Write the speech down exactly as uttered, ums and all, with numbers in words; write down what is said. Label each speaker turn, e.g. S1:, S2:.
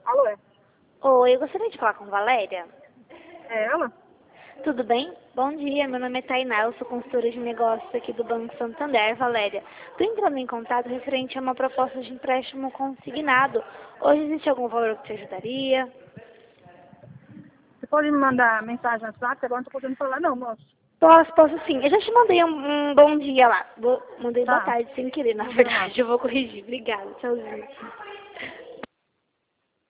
S1: Alô, é?
S2: Oi, eu gostaria de falar com Valéria.
S1: É ela?
S2: Tudo bem? Bom dia, meu nome é Tainá, eu sou consultora de negócios aqui do Banco Santander, Valéria. Estou entrando em contato referente a uma proposta de empréstimo consignado. Hoje existe algum valor que te ajudaria?
S1: Você pode me mandar mensagem no WhatsApp? Agora não tô podendo falar não, moço.
S2: Posso, posso sim. Eu já te mandei um, um bom dia lá. Vou, mandei boa
S1: Tá.
S2: tarde sem querer, na
S1: Não deu nada.
S2: verdade. Eu vou corrigir. Obrigada, tchauzinho.